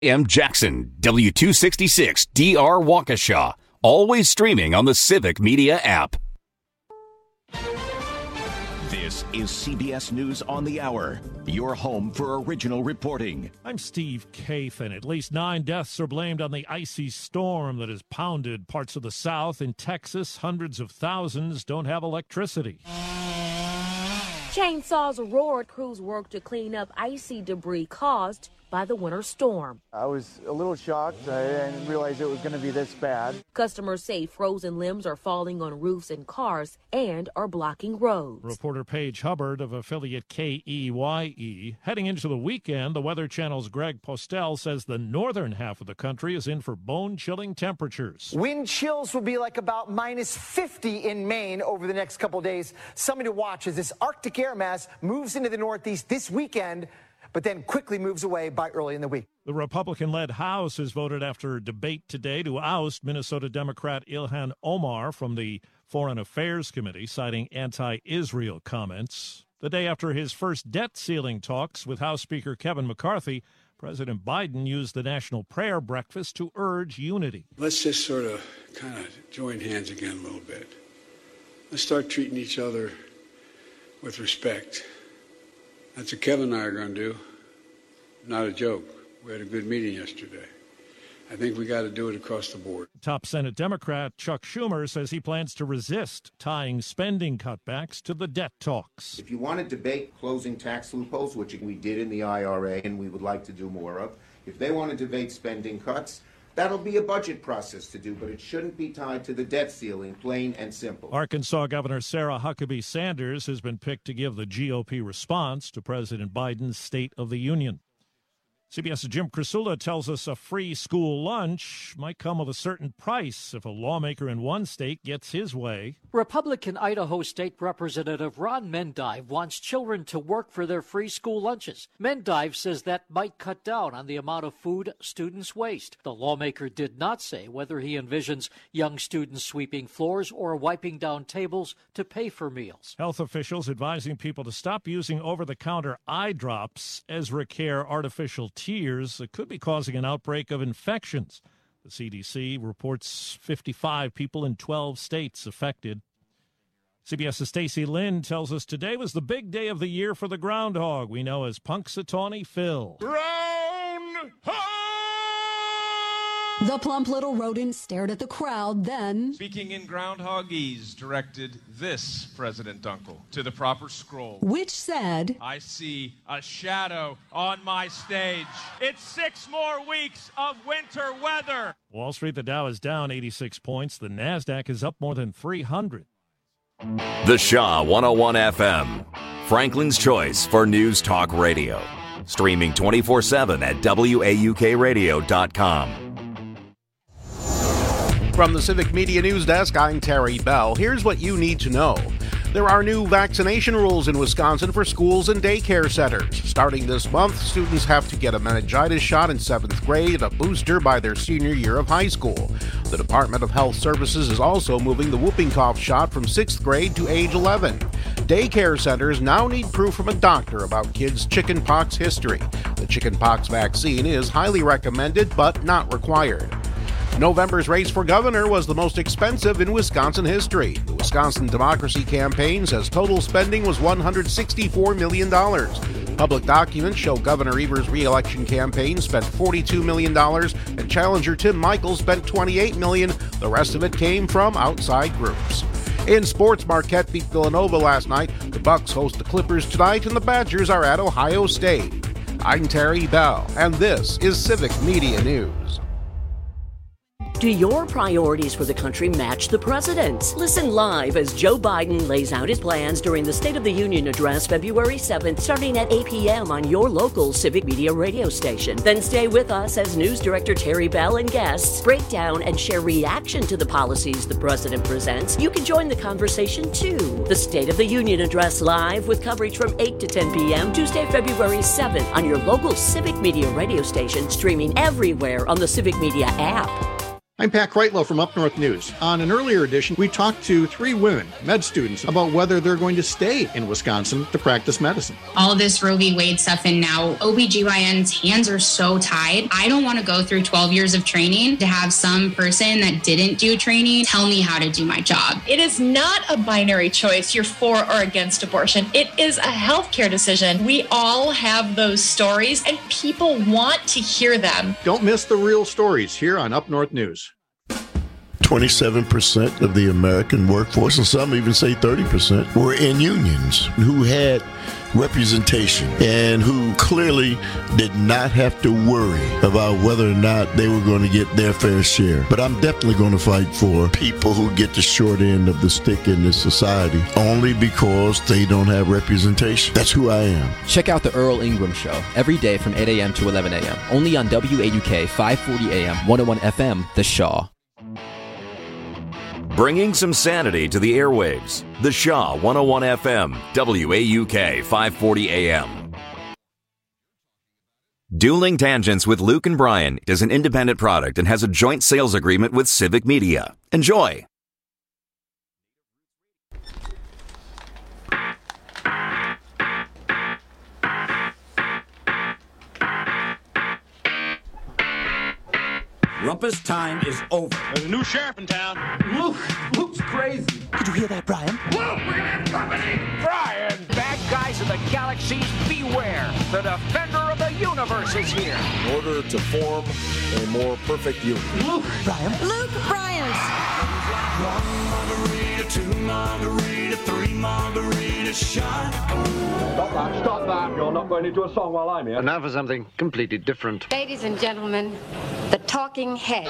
M. Jackson, W266 DR Waukesha. Always streaming on the Civic Media app. This is CBS News on the Hour, your home for original reporting. I'm Steve Kathan. At least 9 deaths are blamed on the icy storm that has pounded parts of the South. In Texas, hundreds of thousands don't have electricity. Chainsaws roared. Crews worked to clean up icy debris caused by the winter storm. I was a little shocked. I didn't realize it was going to be this bad. Customers say frozen limbs are falling on roofs and cars and are blocking roads. Reporter Paige Hubbard of affiliate KEYE. Heading into the weekend, the Weather Channel's Greg Postel says the northern half of the country is in for bone-chilling temperatures. Wind chills will be like about minus 50 in Maine over the next couple days. Something to watch as this Arctic air mass moves into the Northeast this weekend, but then quickly moves away by early in the week. The Republican-led House has voted after debate today to oust Minnesota Democrat Ilhan Omar from the Foreign Affairs Committee, citing anti-Israel comments. The day after his first debt ceiling talks with House Speaker Kevin McCarthy, President Biden used the National Prayer Breakfast to urge unity. Let's just sort of kind of join hands again a little bit. Let's start treating each other with respect. That's what Kevin and I are going to do. Not a joke. We had a good meeting yesterday. I think we got to do it across the board. Top Senate Democrat Chuck Schumer says he plans to resist tying spending cutbacks to the debt talks. If you want to debate closing tax loopholes, which we did in the IRA and we would like to do more of, if they want to debate spending cuts, that'll be a budget process to do, but it shouldn't be tied to the debt ceiling, plain and simple. Arkansas Governor Sarah Huckabee Sanders has been picked to give the GOP response to President Biden's State of the Union. CBS's Jim Krasula tells us a free school lunch might come with a certain price if a lawmaker in one state gets his way. Republican Idaho State Representative Ron Mendive wants children to work for their free school lunches. Mendive says that might cut down on the amount of food students waste. The lawmaker did not say whether he envisions young students sweeping floors or wiping down tables to pay for meals. Health officials advising people to stop using over-the-counter eye drops, Ezra Care artificial tears that could be causing an outbreak of infections. The CDC reports 55 people in 12 states affected. CBS's Stacey Lynn tells us today was the big day of the year for the groundhog we know as Punxsutawney Phil. Groundhog! The plump little rodent stared at the crowd, then... Speaking in groundhogese, directed this President Dunkel to the proper scroll. Which said... I see a shadow on my stage. It's 6 more weeks of winter weather. Wall Street, the Dow is down 86 points. The NASDAQ is up more than 300. The Shaw 101 FM, Franklin's choice for News Talk Radio. Streaming 24/7 at WAUKradio.com. From the Civic Media News Desk, I'm Terry Bell. Here's what you need to know. There are new vaccination rules in Wisconsin for schools and daycare centers. Starting this month, students have to get a meningitis shot in 7th grade, a booster by their senior year of high school. The Department of Health Services is also moving the whooping cough shot from 6th grade to age 11. Daycare centers now need proof from a doctor about kids' chickenpox history. The chickenpox vaccine is highly recommended but not required. November's race for governor was the most expensive in Wisconsin history. The Wisconsin Democracy Campaign says total spending was $164 million. Public documents show Governor Evers' re-election campaign spent $42 million and challenger Tim Michels spent $28 million. The rest of it came from outside groups. In sports, Marquette beat Villanova last night. The Bucks host the Clippers tonight, and the Badgers are at Ohio State. I'm Terry Bell, and this is Civic Media News. Do your priorities for the country match the president's? Listen live as Joe Biden lays out his plans during the State of the Union address February 7th, starting at 8 p.m. on your local Civic Media radio station. Then stay with us as News Director Terry Bell and guests break down and share reaction to the policies the president presents. You can join the conversation too. The State of the Union address live with coverage from 8 to 10 p.m. Tuesday, February 7th on your local Civic Media radio station, streaming everywhere on the Civic Media app. I'm Pat Kreitlow from Up North News. On an earlier edition, we talked to 3 women, med students, about whether they're going to stay in Wisconsin to practice medicine. All this Roe v. Wade stuff, and now OBGYN's hands are so tied. I don't want to go through 12 years of training to have some person that didn't do training tell me how to do my job. It is not a binary choice, you're for or against abortion. It is a healthcare decision. We all have those stories, and people want to hear them. Don't miss the real stories here on Up North News. 27% of the American workforce, and some even say 30%, were in unions who had representation and who clearly did not have to worry about whether or not they were going to get their fair share. But I'm definitely going to fight for people who get the short end of the stick in this society only because they don't have representation. That's who I am. Check out the Earl Ingram Show every day from 8 a.m. to 11 a.m. only on WAUK 540 AM, 101 FM, The Shaw. Bringing some sanity to the airwaves. The Shaw 101 FM, WAUK 540 AM. Dueling Tangents with Luke and Brian is an independent product and has a joint sales agreement with Civic Media. Enjoy. Rumpus time is over. There's a new sheriff in town. Luke's crazy. Did you hear that, Brian? Luke, we're gonna have company! Brian! Bad guys in the galaxies, beware! The defender of the universe is here! In order to form a more perfect union. Luke! Brian! Luke Bryant! 1 margarita, 2 margarita, 3 margarita shot. Stop that. You're not going into a song while I'm here. And now for something completely different. Ladies and gentlemen, the Talking Heads.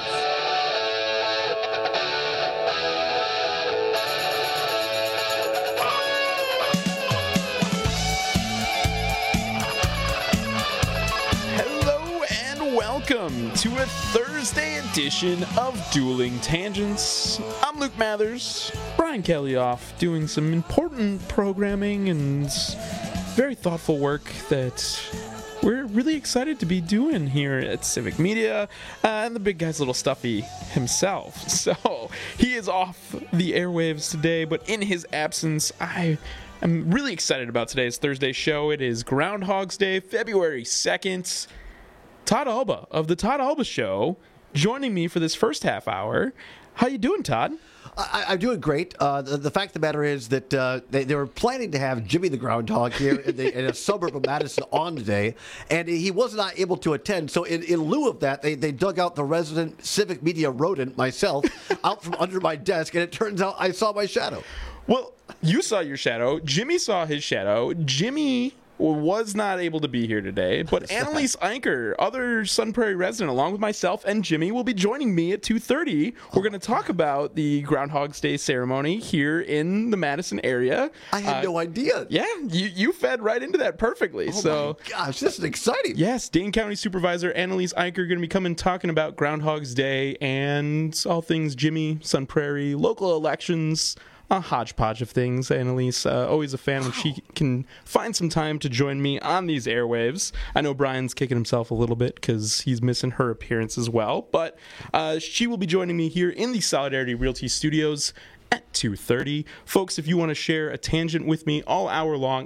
Hello and welcome to a Thursday edition of Dueling Tangents. I'm Luke Mathers. Brian Kelly off doing some important programming and very thoughtful work that we're really excited to be doing here at Civic Media, and the big guy's a little stuffy himself. So he is off the airwaves today, but in his absence, I'm really excited about today's Thursday show. It is Groundhog's Day, February 2nd. Todd Alba of the Todd Alba Show joining me for this first half hour. How you doing, Todd? I'm doing great. The fact of the matter is that they were planning to have Jimmy the Groundhog here in a suburb of Madison on today, and he was not able to attend. So in lieu of that, they dug out the resident Civic Media rodent, myself, out from under my desk, and it turns out I saw my shadow. Well, you saw your shadow. Jimmy saw his shadow. Jimmy was not able to be here today, but Annalise Einker, other Sun Prairie resident, along with myself and Jimmy, will be joining me at 2:30. We're going to talk about the Groundhog's Day ceremony here in the Madison area. I had no idea. Yeah, you fed right into that perfectly. Oh my gosh, this is exciting. Yes, Dane County Supervisor Annalise Einker going to be coming talking about Groundhog's Day and all things Jimmy, Sun Prairie, local elections, a hodgepodge of things. Annalise, always a fan when she can find some time to join me on these airwaves. I know Brian's kicking himself a little bit because he's missing her appearance as well, but she will be joining me here in the Solidarity Realty Studios at 2:30. Folks, if you want to share a tangent with me all hour long,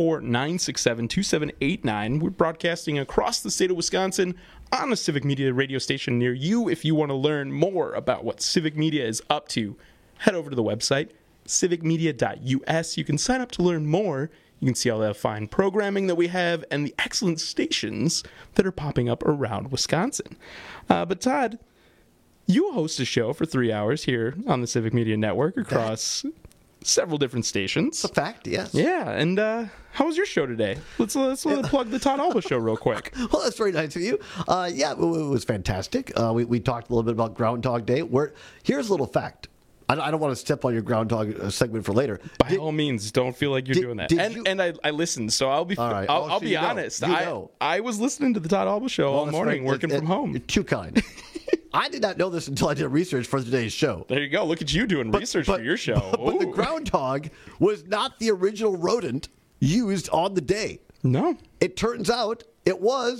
844-967-2789. We're broadcasting across the state of Wisconsin on a Civic Media radio station near you. If you want to learn more about what Civic Media is up to, head over to the website, civicmedia.us. You can sign up to learn more. You can see all the fine programming that we have and the excellent stations that are popping up around Wisconsin. But Todd, you host a show for 3 hours here on the Civic Media Network across several different stations. It's a fact, yes. Yeah, and how was your show today? Let's plug the Todd Alba Show real quick. Well, that's very nice of you. Yeah, it was fantastic. We talked a little bit about Groundhog Day. Here's a little fact. I don't want to step on your Groundhog segment for later. By all means, don't feel like you're doing that. And I listened, so I'll be right. I'll be honest. I was listening to the Todd Alba Show all morning, working from home. You're too kind. I did not know this until I did research for today's show. There you go. Look at you doing research for your show. But the groundhog was not the original rodent used on the day. No. It turns out it was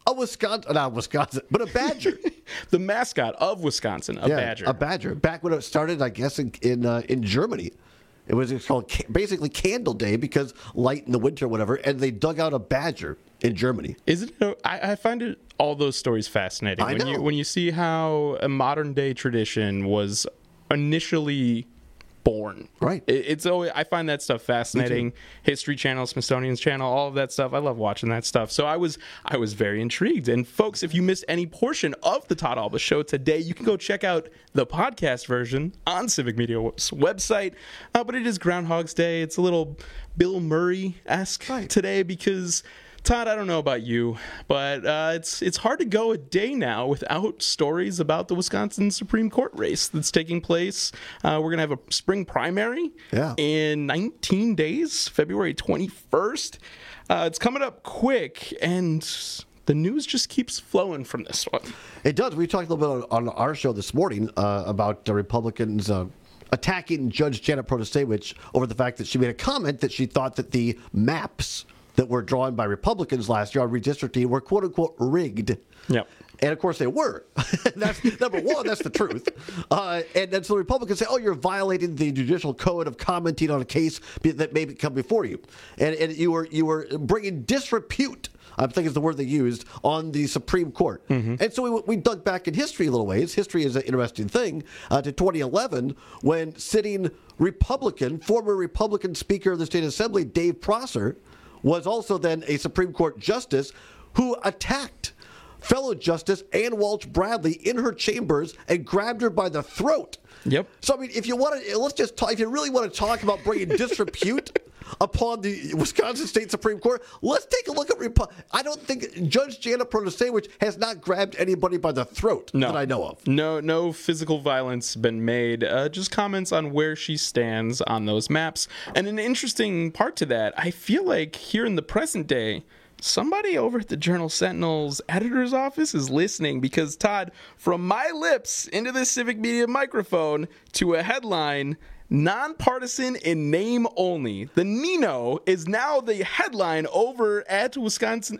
A Wisconsin, not Wisconsin, but a badger. The mascot of Wisconsin, a badger. A badger. Back when it started, I guess, in Germany. It's called basically Candle Day because light in the winter, whatever, and they dug out a badger in Germany. Isn't it? I find all those stories fascinating. I know. When you see how a modern day tradition was initially born. Right. It's always, I find that stuff fascinating. History Channel, Smithsonian's Channel, all of that stuff. I love watching that stuff. So I was very intrigued. And folks, if you missed any portion of the Todd Alba Show today, you can go check out the podcast version on Civic Media's website. But it is Groundhog's Day. It's a little Bill Murray-esque today because, Todd, I don't know about you, but it's hard to go a day now without stories about the Wisconsin Supreme Court race that's taking place. We're going to have a spring primary in 19 days, February 21st. It's coming up quick, and the news just keeps flowing from this one. It does. We talked a little bit on our show this morning about the Republicans attacking Judge Janet Protasewicz over the fact that she made a comment that she thought that the maps that were drawn by Republicans last year on redistricting were quote-unquote rigged. Yep. And, of course, they were. That's number one. That's the truth. And then so the Republicans say, oh, you're violating the judicial code of commenting on a case that may come before you. And you were bringing disrepute, I think is the word they used, on the Supreme Court. Mm-hmm. And so we dug back in history a little ways. History is an interesting thing. To 2011, when sitting former Republican Speaker of the State Assembly, Dave Prosser, was also then a Supreme Court justice who attacked fellow Justice Ann Walsh Bradley in her chambers and grabbed her by the throat. Yep. So, I mean, if you want to, let's just talk, if you really want to talk about bringing disrepute upon the Wisconsin State Supreme Court, let's take a look at, I don't think Judge Janet Protasewicz has not grabbed anybody by the throat that I know of. No physical violence been made, just comments on where she stands on those maps. And an interesting part to that, I feel like here in the present day, somebody over at the Journal-Sentinel's editor's office is listening because, Todd, from my lips into this Civic Media microphone to a headline, nonpartisan in name only. The Nino is now the headline over at at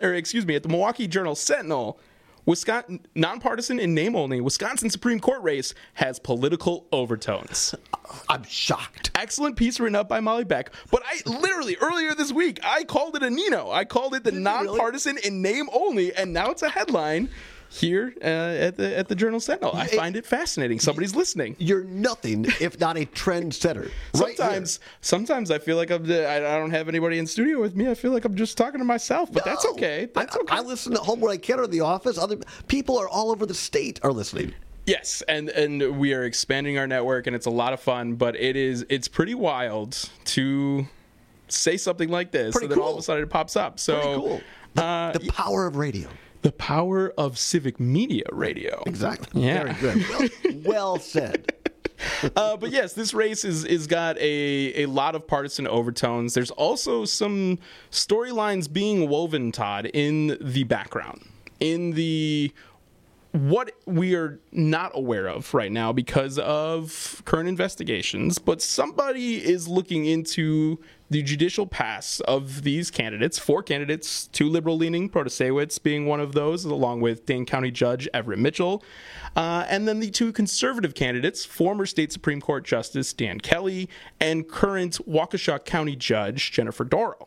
the Milwaukee Journal-Sentinel. Wisconsin, nonpartisan in name only, Wisconsin Supreme Court race has political overtones. I'm shocked. Excellent piece written up by Molly Beck. But I literally, earlier this week, I called it a Nino. I called it the nonpartisan in name only, and now it's a headline here at the Journal-Sentinel. I find it fascinating. Somebody's listening. You're nothing if not a trendsetter. Sometimes I feel like I don't have anybody in studio with me. I feel like I'm just talking to myself, but that's okay. That's okay. I listen at home when I can or in the office. Other people are all over the state are listening. Yes, and we are expanding our network, and it's a lot of fun, but it's pretty wild to say something like this, and then all of a sudden it pops up. So pretty cool. The power of radio. The power of Civic Media Radio. Exactly. Yeah. Very good. Well said. But yes, this race is got a lot of partisan overtones. There's also some storylines being woven, Todd, in the background. In the what we are not aware of right now because of current investigations, but somebody is looking into the judicial past of these candidates, 4 candidates, 2 liberal-leaning, Protasewicz being one of those, along with Dane County Judge Everett Mitchell, and then the 2 conservative candidates, former State Supreme Court Justice Dan Kelly and current Waukesha County Judge Jennifer Dorow.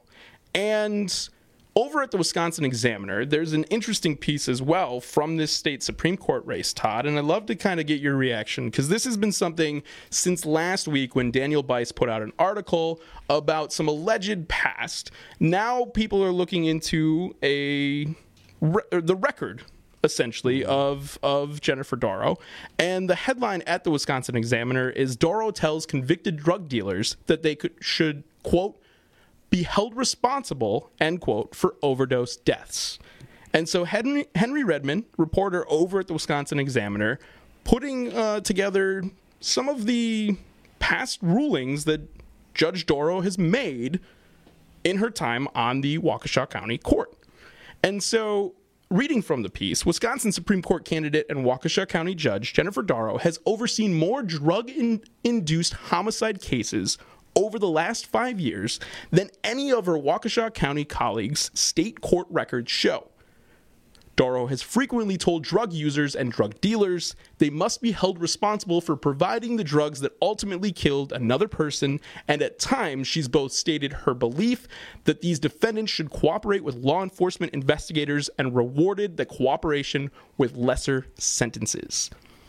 And over at the Wisconsin Examiner, there's an interesting piece as well from this state Supreme Court race, Todd, and I'd love to kind of get your reaction because this has been something since last week when Daniel Bice put out an article about some alleged past. Now people are looking into the record, essentially, of Jennifer Dorow, and the headline at the Wisconsin Examiner is Dorow tells convicted drug dealers that they should, quote, be held responsible, end quote, for overdose deaths. And so Henry Redmond, reporter over at the Wisconsin Examiner, putting together some of the past rulings that Judge Dorow has made in her time on the Waukesha County Court. And so, reading from the piece, Wisconsin Supreme Court candidate and Waukesha County Judge Jennifer Dorow has overseen more drug-induced homicide cases over the last 5 years than any of her Waukesha County colleagues' state court records show. Dorough has frequently told drug users and drug dealers they must be held responsible for providing the drugs that ultimately killed another person, and at times she's both stated her belief that these defendants should cooperate with law enforcement investigators and rewarded the cooperation with lesser sentences.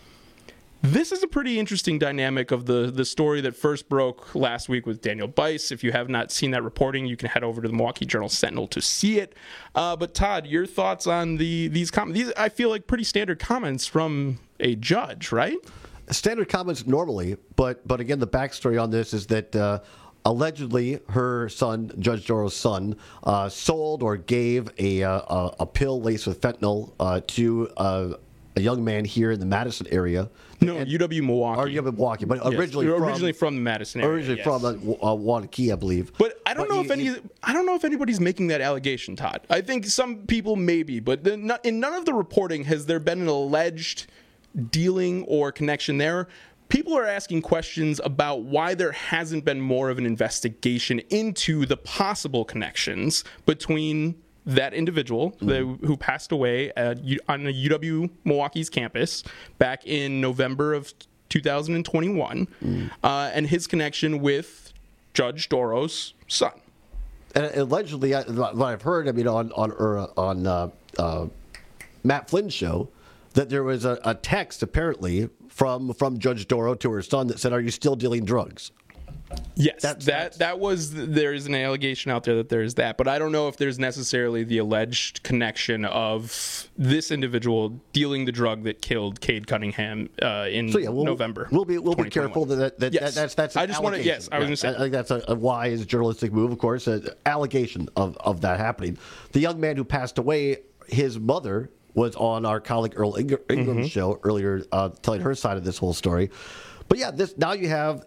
This is a pretty interesting dynamic of the story that first broke last week with Daniel Bice. If you have not seen that reporting, you can head over to the Milwaukee Journal-Sentinel to see it. But Todd, your thoughts on these comments? These, I feel like, pretty standard comments from a judge, right? Standard comments normally, but again, the backstory on this is that allegedly her son, Judge Doro's son, sold or gave a pill laced with fentanyl to a young man here in the Madison area. No, UW-Milwaukee. Or UW-Milwaukee, but yes, originally from the Madison area. Originally from Waunakee, I believe. But I don't know if anybody's making that allegation, Todd. I think some people maybe, but in none of the reporting has there been an alleged dealing or connection there. People are asking questions about why there hasn't been more of an investigation into the possible connections between that individual who passed away on the UW-Milwaukee's campus back in November of 2021 and his connection with Judge Doro's son. And allegedly, what I've heard, I mean, on Matt Flynn's show, that there was a text apparently from Judge Doro to her son that said, "Are you still dealing drugs?" Yes, there is an allegation out there that there is that, but I don't know if there's necessarily the alleged connection of this individual dealing the drug that killed Cade Cunningham in November. We'll be careful that that's. I just want to. Yes, I was going to say. I think that's a wise journalistic move, of course. An allegation of that happening. The young man who passed away, his mother was on our colleague Earl Ingram's show earlier, telling her side of this whole story. But yeah, now you have.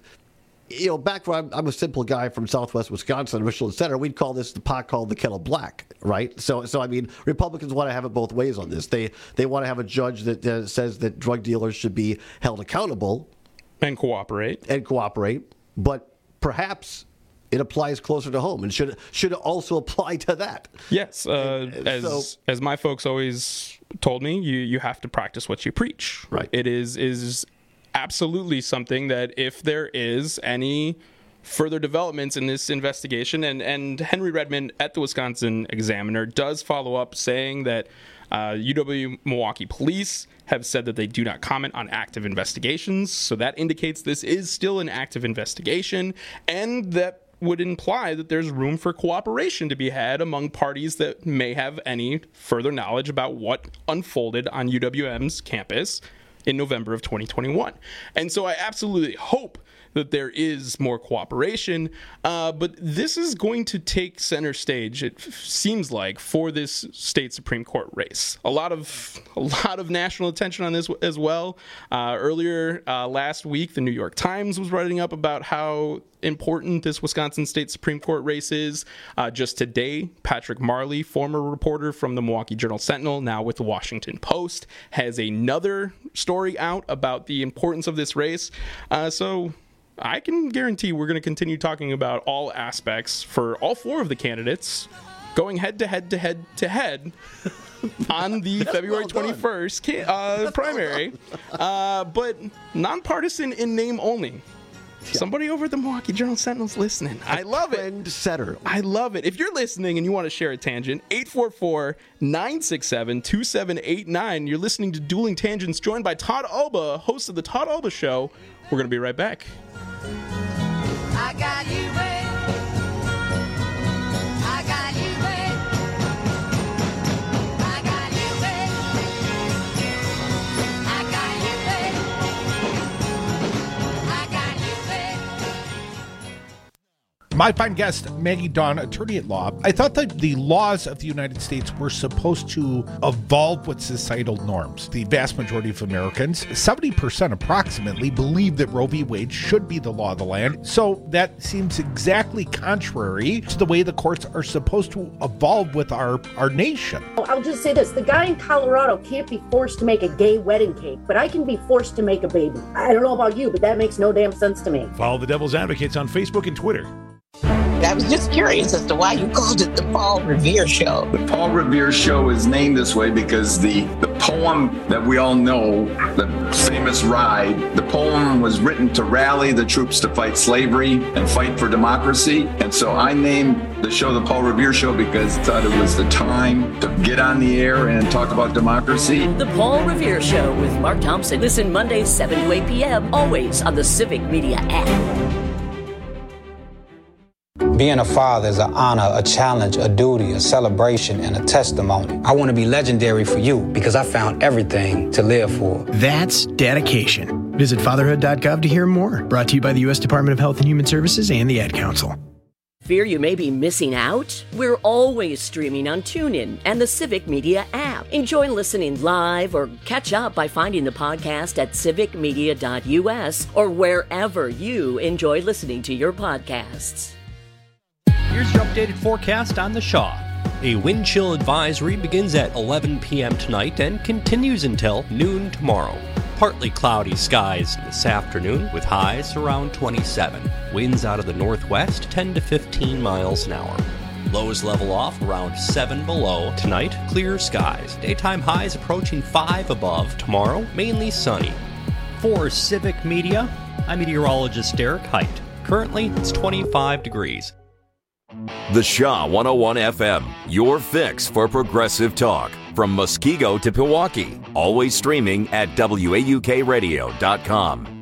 Back when I'm a simple guy from Southwest Wisconsin, Michelin Center, we'd call this the pot called the kettle black, right? So I mean, Republicans want to have it both ways on this. They want to have a judge that says that drug dealers should be held accountable and cooperate, but perhaps it applies closer to home and should it also apply to that. Yes, as my folks always told me, you have to practice what you preach. Right. It is absolutely something that if there is any further developments in this investigation, and Henry Redmond at the Wisconsin Examiner does follow up saying that UW-Milwaukee police have said that they do not comment on active investigations, so that indicates this is still an active investigation, and that would imply that there's room for cooperation to be had among parties that may have any further knowledge about what unfolded on UWM's campus in November of 2021. And so I absolutely hope that there is more cooperation, but this is going to take center stage, it seems like, for this state Supreme Court race. A lot of national attention on this as well. Earlier last week, the New York Times was writing up about how important this Wisconsin State Supreme Court race is. Just today, Patrick Marley, former reporter from the Milwaukee Journal-Sentinel, now with the Washington Post, has another story out about the importance of this race. So I can guarantee we're going to continue talking about all aspects for all four of the candidates going head to head on the February 21st primary, but nonpartisan in name only. Somebody over at the Milwaukee Journal-Sentinel's listening. I love it. I love it. If you're listening and you want to share a tangent, 844-967-2789. You're listening to Dueling Tangents, joined by Todd Alba, host of the Todd Alba Show. We're going to be right back. I got you, babe. I got you, babe. I got you, babe. I got you, babe. I got you, babe. My fine guest, Maggie Dawn, attorney at law. I thought that the laws of the United States were supposed to evolve with societal norms. The vast majority of Americans, 70% approximately, believe that Roe v. Wade should be the law of the land. So that seems exactly contrary to the way the courts are supposed to evolve with our nation. I'll just say this. The guy in Colorado can't be forced to make a gay wedding cake, but I can be forced to make a baby. I don't know about you, but that makes no damn sense to me. Follow the Devil's Advocates on Facebook and Twitter. I was just curious as to why you called it the Paul Revere Show. The Paul Revere Show is named this way because the poem that we all know, the famous Ride, the poem was written to rally the troops to fight slavery and fight for democracy. And so I named the show the Paul Revere Show because I thought it was the time to get on the air and talk about democracy. The Paul Revere Show with Mark Thompson. Listen Mondays 7 to 8 p.m. always on the Civic Media app. Being a father is an honor, a challenge, a duty, a celebration, and a testimony. I want to be legendary for you because I found everything to live for. That's dedication. Visit fatherhood.gov to hear more. Brought to you by the U.S. Department of Health and Human Services and the Ad Council. Fear you may be missing out? We're always streaming on TuneIn and the Civic Media app. Enjoy listening live or catch up by finding the podcast at civicmedia.us or wherever you enjoy listening to your podcasts. Here's your updated forecast on the Shaw. A wind chill advisory begins at 11 p.m. tonight and continues until noon tomorrow. Partly cloudy skies this afternoon with highs around 27. Winds out of the northwest 10 to 15 miles an hour. Lows level off around 7 below. Tonight, clear skies. Daytime highs approaching 5 above. Tomorrow, mainly sunny. For Civic Media, I'm meteorologist Derek Height. Currently, it's 25 degrees. The Shaw 101 FM, your fix for progressive talk. From Muskego to Pewaukee. Always streaming at WAUKradio.com.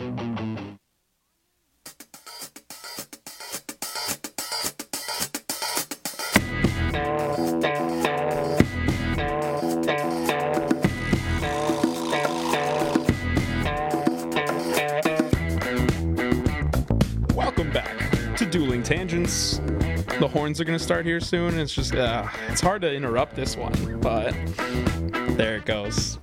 Welcome back to Dueling Tangents. The horns are going to start here soon. It's just, it's hard to interrupt this one, but there it goes.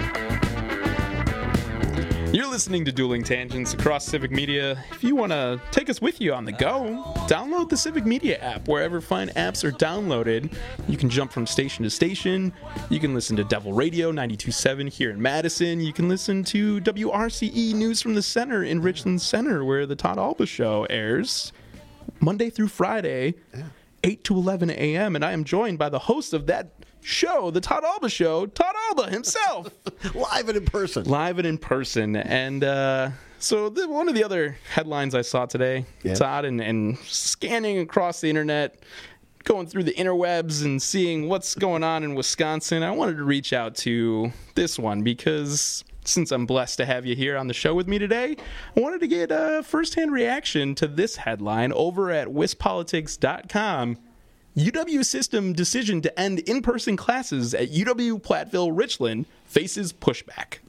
You're listening to Dueling Tangents across Civic Media. If you want to take us with you on the go, download the Civic Media app. Wherever fine apps are downloaded, you can jump from station to station. You can listen to Devil Radio 92.7 here in Madison. You can listen to WRCE News from the Center in Richland Center, where the Todd Alba Show airs Monday through Friday, 8 to 11 a.m. And I am joined by the host of that show, the Todd Alba Show, Todd Alba himself. Live and in person. Live and in person. And so one of the other headlines I saw today, Todd, and scanning across the internet, going through the interwebs and seeing what's going on in Wisconsin, I wanted to reach out to this one because since I'm blessed to have you here on the show with me today, I wanted to get a firsthand reaction to this headline over at wispolitics.com. UW system decision to end in-person classes at UW Platteville Richland faces pushback.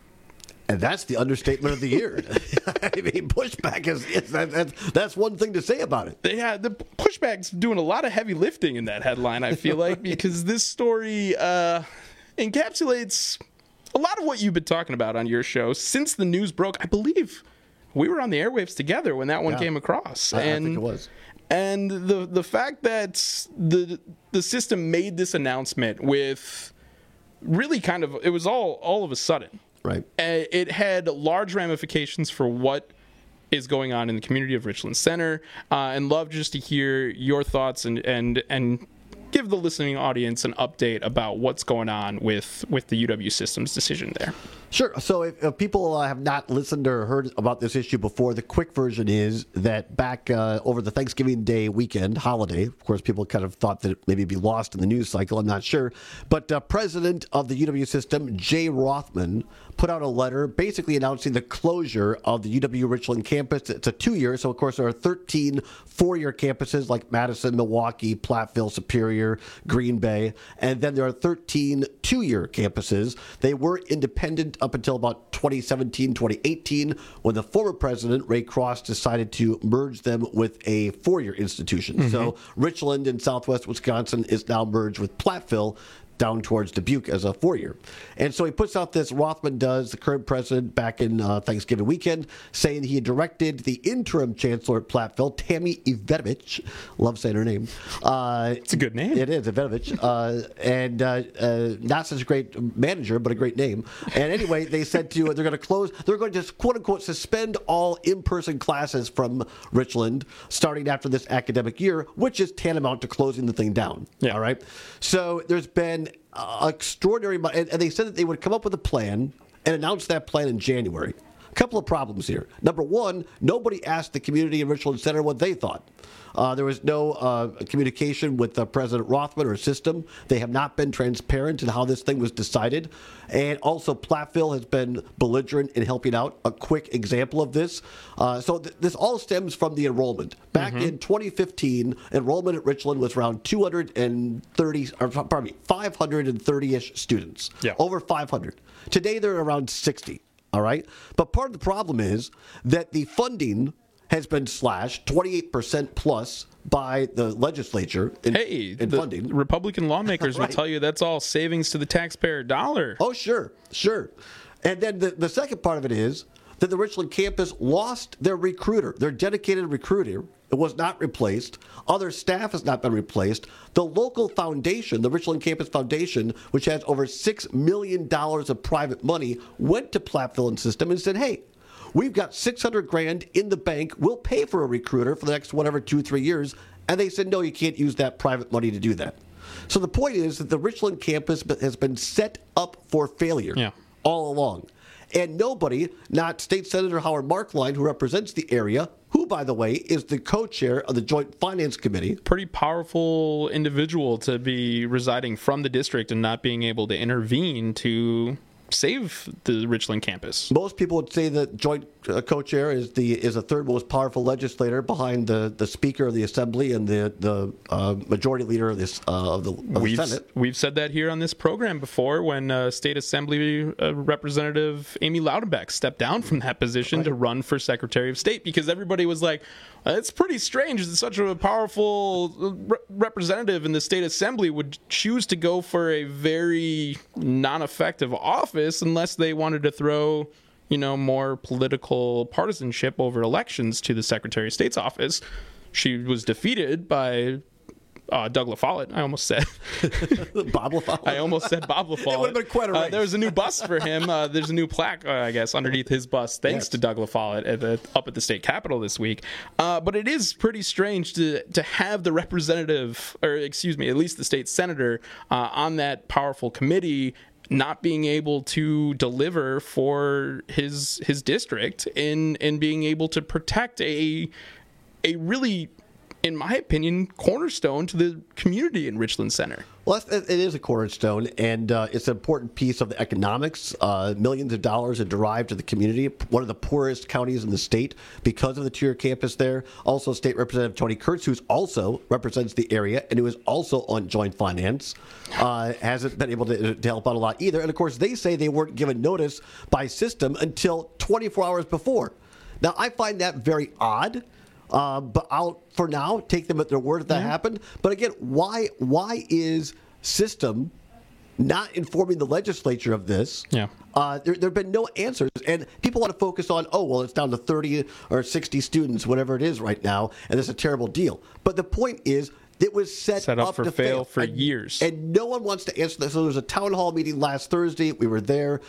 And that's the understatement of the year. I mean, pushback that's one thing to say about it. Yeah, the pushback's doing a lot of heavy lifting in that headline, I feel like, because this story encapsulates a lot of what you've been talking about on your show since the news broke. I believe we were on the airwaves together when that one came across. I think it was. And the fact that the system made this announcement with really kind of, it was all of a sudden. Right. It had large ramifications for what is going on in the community of Richland Center, and love just to hear your thoughts and give the listening audience an update about what's going on with the UW system's decision there. Sure. So if people have not listened or heard about this issue before, the quick version is that back over the Thanksgiving Day weekend holiday, of course, people kind of thought that it maybe be lost in the news cycle. I'm not sure. But president of the UW system, Jay Rothman, put out a letter basically announcing the closure of the UW Richland campus. It's a 2-year. So, of course, there are 13 4-year campuses like Madison, Milwaukee, Platteville, Superior, Green Bay. And then there are 13 2-year campuses. They were independent up until about 2017, 2018, when the former president, Ray Cross, decided to merge them with a 4-year institution. Mm-hmm. So Richland in southwest Wisconsin is now merged with Platteville down towards Dubuque as a 4-year. And so he puts out this, Rothman does, the current president, back in Thanksgiving weekend, saying he had directed the interim chancellor at Platteville, Tammy Ivanovich, love saying her name. It's a good name. It is, Ivanovich. And not such a great manager, but a great name. And anyway, they said they're going to quote-unquote suspend all in-person classes from Richland starting after this academic year, which is tantamount to closing the thing down. Yeah. All right? So there's been extraordinary, and they said that they would come up with a plan and announce that plan in January. A couple of problems here. Number one, nobody asked the community in Richland Center what they thought. There was no communication with President Rothman or system. They have not been transparent in how this thing was decided. And also, Platteville has been belligerent in helping out. A quick example of this. This all stems from the enrollment. Back in 2015, enrollment at Richland was around 530-ish students. Yeah. Over 500. Today, they're around 60. All right? But part of the problem is that the funding has been slashed 28% plus by the legislature in funding. Republican lawmakers Right. will tell you that's all savings to the taxpayer dollar. Oh, sure. And then the second part of it is that the Richland campus lost their recruiter, their dedicated recruiter. It was not replaced. Other staff has not been replaced. The local foundation, the Richland Campus Foundation, which has over $6 million of private money, went to Platteville and System and said, hey, we've got $600,000 in the bank. We'll pay for a recruiter for the next 2-3 years. And they said, no, you can't use that private money to do that. So the point is that the Richland campus has been set up for failure all along. And nobody, not State Senator Howard Markline, who represents the area, who, by the way, is the co-chair of the Joint Finance Committee. Pretty powerful individual to be residing from the district and not being able to intervene to save the Richland campus. Most people would say that Joint co-chair is the third most powerful legislator behind the Speaker of the Assembly and the Majority Leader of the Senate. We've said that here on this program before when State Assembly Representative Amy Loudenbeck stepped down from that position to run for Secretary of State because everybody was like, it's pretty strange that such a powerful representative in the State Assembly would choose to go for a very non-effective office unless they wanted to throw, more political partisanship over elections to the Secretary of State's office. She was defeated by Doug LaFollette. I almost said Bob LaFollette. I almost said Bob LaFollette. It would have been quite a race. There was a new bust for him. There's a new plaque, I guess, underneath his bust, thanks to Doug LaFollette up at the state capitol this week. But it is pretty strange to have the representative, or excuse me, at least the state senator, on that powerful committee not being able to deliver for his district in being able to protect a really, in my opinion, cornerstone to the community in Richland Center. Well, it is a cornerstone, and it's an important piece of the economics. Millions of dollars are derived to the community, one of the poorest counties in the state because of the two-year campus there. Also, State Representative Tony Kurtz, who also represents the area and who is also on Joint Finance, hasn't been able to help out a lot either. And, of course, they say they weren't given notice by system until 24 hours before. Now, I find that very odd. But I'll, for now, take them at their word if that happened. But again, why is system not informing the legislature of this? There have been no answers. And people want to focus on, it's down to 30 or 60 students, whatever it is right now, and it's a terrible deal. But the point is, it was set up for to fail for years. And no one wants to answer this. So there was a town hall meeting last Thursday. We were there.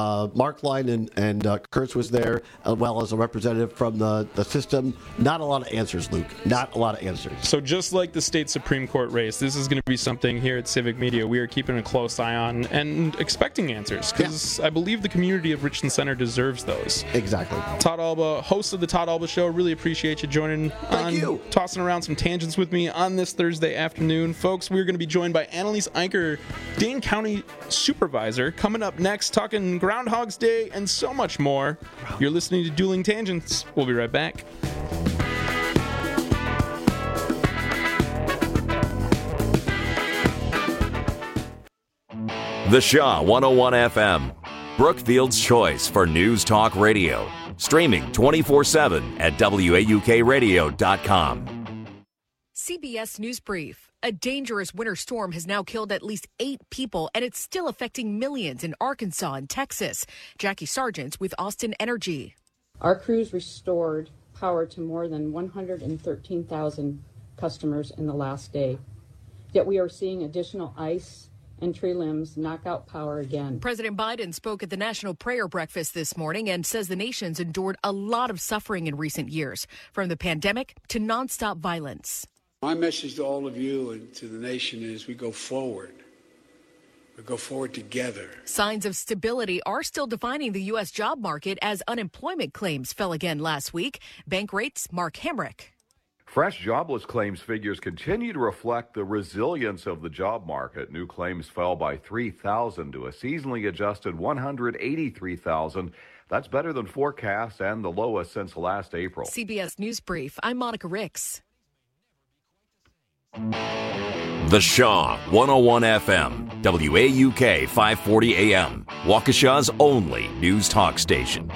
Markline and Kurtz was there, as well as a representative from the system. Not a lot of answers, Luke. Not a lot of answers. So just like the state Supreme Court race, this is going to be something here at Civic Media we are keeping a close eye on and expecting answers, because I believe the community of Richland Center deserves those. Exactly. Todd Alba, host of the Todd Alba Show, really appreciate you joining tossing around some tangents with me on this Thursday afternoon. Folks, we're going to be joined by Annalise Eicher, Dane County Supervisor, coming up next, talking Groundhog's Day and so much more. You're listening to Dueling Tangents. We'll be right back. The Shaw 101 FM, Brookfield's choice for news talk radio. Streaming 24/7 at WAUKradio.com. CBS News Brief. A dangerous winter storm has now killed at least 8 people, and it's still affecting millions in Arkansas and Texas. Jackie Sargent with Austin Energy. Our crews restored power to more than 113,000 customers in the last day. Yet we are seeing additional ice and tree limbs knock out power again. President Biden spoke at the National Prayer Breakfast this morning and says the nation's endured a lot of suffering in recent years, from the pandemic to nonstop violence. My message to all of you and to the nation is we go forward. We go forward together. Signs of stability are still defining the U.S. job market as unemployment claims fell again last week. Bank rates, Mark Hamrick. Fresh jobless claims figures continue to reflect the resilience of the job market. New claims fell by 3,000 to a seasonally adjusted 183,000. That's better than forecast and the lowest since last April. CBS News Brief. I'm Monica Ricks. The Shaw 101 FM, WAUK 540 AM, Waukesha's only news talk station.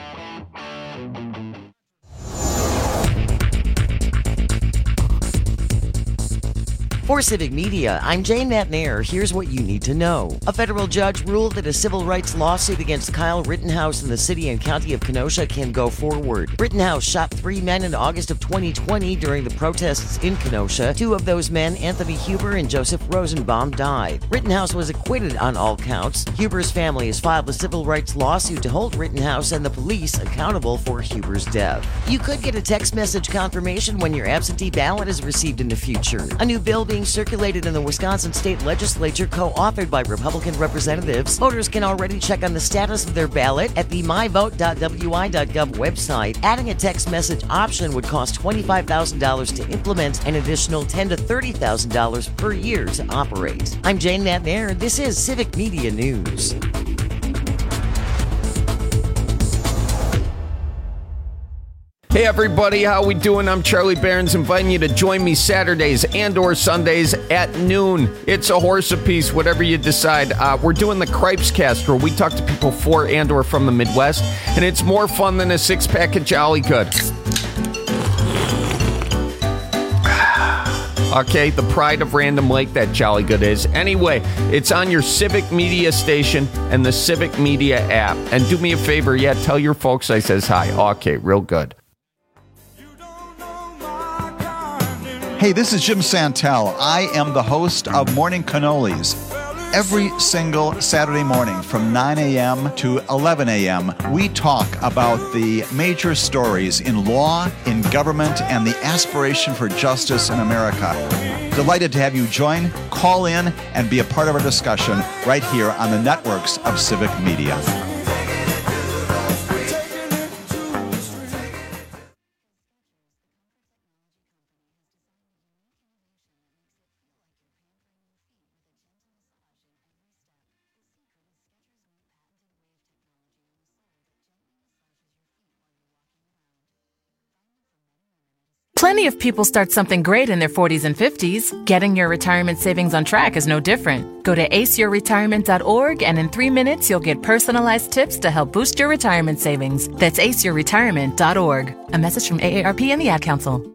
For Civic Media, I'm Jane Matnair. Here's what you need to know. A federal judge ruled that a civil rights lawsuit against Kyle Rittenhouse in the city and county of Kenosha can go forward. Rittenhouse shot 3 men in August of 2020 during the protests in Kenosha. 2 of those men, Anthony Huber and Joseph Rosenbaum, died. Rittenhouse was acquitted on all counts. Huber's family has filed a civil rights lawsuit to hold Rittenhouse and the police accountable for Huber's death. You could get a text message confirmation when your absentee ballot is received in the future. A new bill being circulated in the Wisconsin State Legislature, co-authored by Republican representatives. Voters can already check on the status of their ballot at the myvote.wi.gov website. Adding a text message option would cost $25,000 to implement, an additional $10,000 to $30,000 per year to operate. I'm Jane Matnair. This is Civic Media News. Hey everybody, how we doing? I'm Charlie Barons, inviting you to join me Saturdays and or Sundays at noon. It's a horse apiece, whatever you decide. We're doing the Cripes Cast, where we talk to people for and or from the Midwest, and it's more fun than a 6-pack of Jolly Good. Okay, the pride of Random Lake, that Jolly Good is. Anyway, it's on your Civic Media station and the Civic Media app. And do me a favor, tell your folks I says hi. Okay, real good. Hey, this is Jim Santel. I am the host of Morning Cannolis. Every single Saturday morning from 9 a.m. to 11 a.m., we talk about the major stories in law, in government, and the aspiration for justice in America. Delighted to have you join, call in, and be a part of our discussion right here on the networks of Civic Media. Plenty of people start something great in their 40s and 50s. Getting your retirement savings on track is no different. Go to aceyourretirement.org, and in 3 minutes, you'll get personalized tips to help boost your retirement savings. That's aceyourretirement.org. A message from AARP and the Ad Council.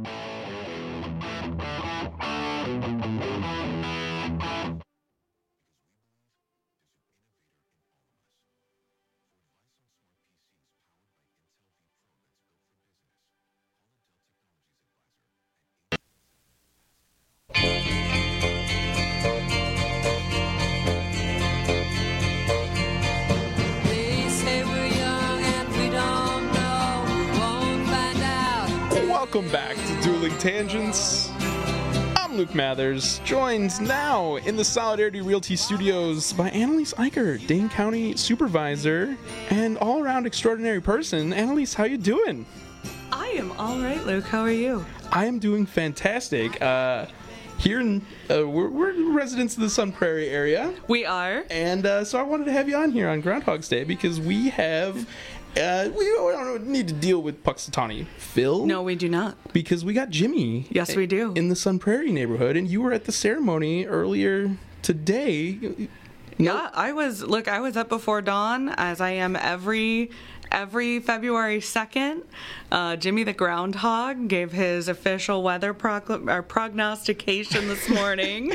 Welcome back to Dueling Tangents. I'm Luke Mathers, joined now in the Solidarity Realty Studios by Annalise Eicher, Dane County Supervisor and all-around extraordinary person. Annalise, how you doing? I am all right, Luke. How are you? I am doing fantastic. Here in, we're residents of the Sun Prairie area. We are. And so I wanted to have you on here on Groundhog's Day because we have... we don't need to deal with Puxatawny Phil. No, we do not. Because we got Jimmy. Yes, we do. In the Sun Prairie neighborhood, and you were at the ceremony earlier today. Yeah, I was up before dawn, as I am every every February 2nd, Jimmy the Groundhog gave his official weather prognostication this morning.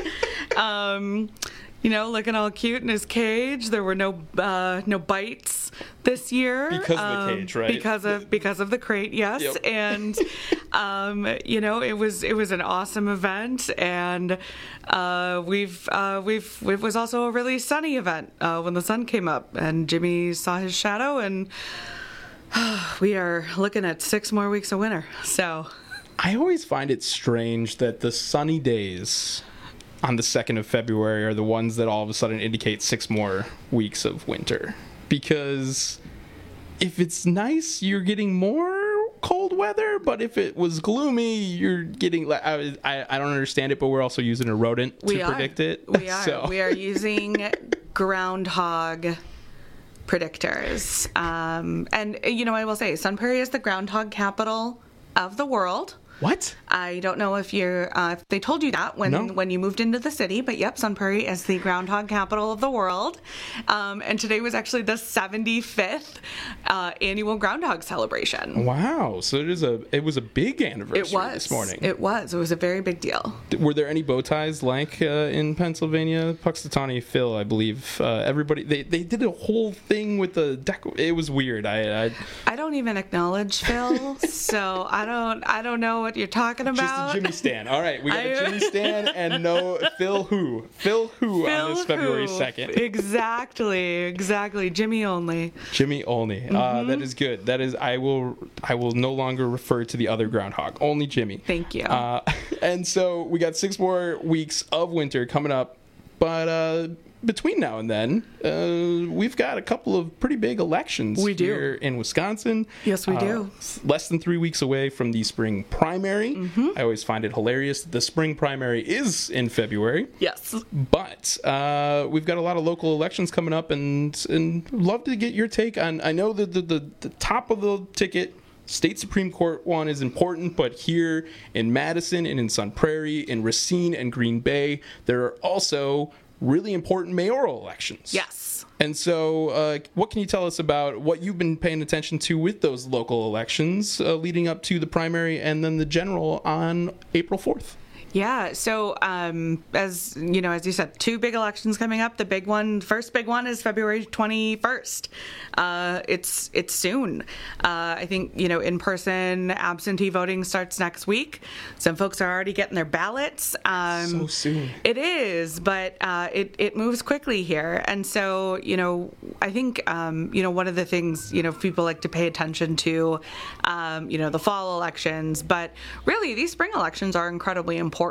Looking all cute in his cage. There were no bites this year because of the cage, right? Because of the crate, yes. Yep. And it was an awesome event, and it was also a really sunny event when the sun came up, and Jimmy saw his shadow, and we are looking at 6 more weeks of winter. So I always find it strange that the sunny days on the 2nd of February are the ones that all of a sudden indicate 6 more weeks of winter. Because if it's nice, you're getting more cold weather, but if it was gloomy, you're getting... I don't understand it, but we're also using a rodent to predict it. We are. So. We are using groundhog predictors. And, I will say, Sun Prairie is the groundhog capital of the world. What? I don't know if if they told you that when you moved into the city, but yep, Sun Prairie is the groundhog capital of the world. And today was actually the 75th annual groundhog celebration. Wow! So it was a big anniversary this morning. It was a very big deal. Were there any bow ties like in Pennsylvania? Punxsutawney Phil, I believe. Everybody they did a whole thing with the deck. It was weird. I don't even acknowledge Phil, so I don't know what you're talking about. Just a Jimmy Stan. All right, we got a Jimmy Stan and no Phil Who on this February 2nd. Exactly. Jimmy only. Mm-hmm. That is good. That is. I will no longer refer to the other groundhog. Only Jimmy. Thank you. And so we got 6 more weeks of winter coming up, but between now and then, we've got a couple of pretty big elections here in Wisconsin. Yes, we do. Less than 3 weeks away from the spring primary. Mm-hmm. I always find it hilarious that the spring primary is in February. Yes. But we've got a lot of local elections coming up, and love to get your take on. I know that the top of the ticket, State Supreme Court one, is important, but here in Madison and in Sun Prairie, in Racine and Green Bay, there are also really important mayoral elections. Yes. And so what can you tell us about what you've been paying attention to with those local elections leading up to the primary and then the general on April 4th? Yeah, so as you said, 2 big elections coming up. First big one is February 21st. It's soon. I think, in-person absentee voting starts next week. Some folks are already getting their ballots. So soon. It is, but it moves quickly here. And so, I think, one of the things, people like to pay attention to, the fall elections, but really these spring elections are incredibly important.